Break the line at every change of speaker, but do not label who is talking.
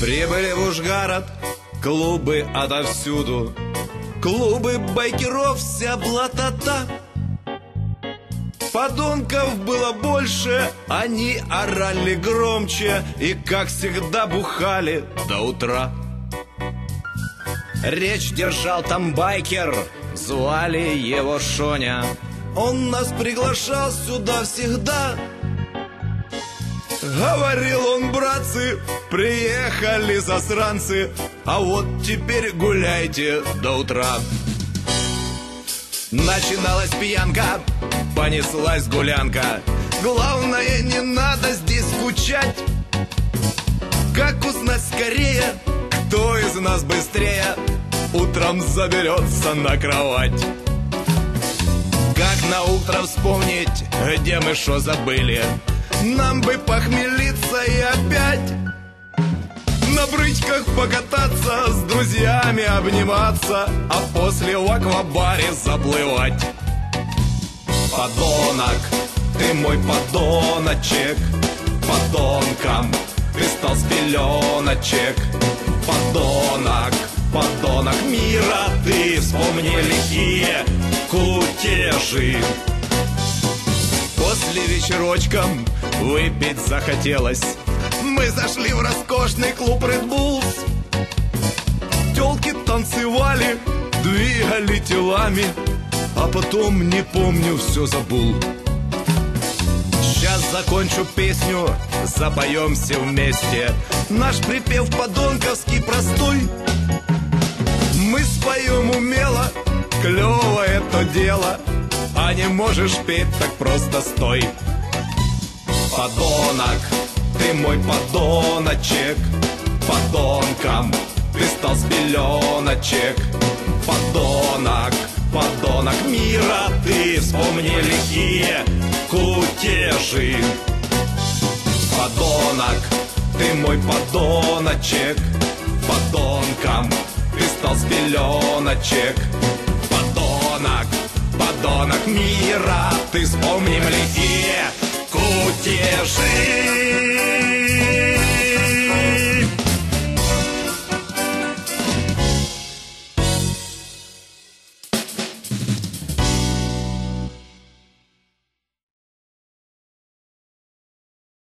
Прибыли в Ужгород клубы отовсюду, клубы байкеров, вся блатота. Подонков было больше, они орали громче и, как всегда, бухали до утра. Речь держал там байкер, звали его Шоня. Он нас приглашал сюда всегда. Говорил он: братцы, приехали засранцы, а вот теперь гуляйте до утра. Начиналась пьянка, понеслась гулянка. Главное, не надо здесь скучать. Как узнать скорее, кто из нас быстрее утром заберется на кровать? Как на утро вспомнить, где мы шо забыли? Нам бы похмелиться и опять на брычках покататься, с друзьями обниматься, а после в аквабаре заплывать. Подонок, ты мой подоночек, подонком ты стал с пеленочек. Подонок, подонок мира ты, вспомни лихие кутежи. После вечерочком выпить захотелось. Мы зашли в роскошный клуб Red Bulls. Тёлки танцевали, двигали телами, а потом, не помню, все забыл. Сейчас закончу песню, запоем все вместе. Наш припев подонковский простой. Мы споем умело, клёвое то дело, а не можешь петь, так просто стой. Подонок, ты мой подоночек, подонком ты стал с пеленочек. Подонок, подонок мира ты, вспомни лихие кутежи. Подонок, ты мой подоночек, подонком ты стал с пеленочек. Подонок, подонок мира ты, вспомни лихие кутежи.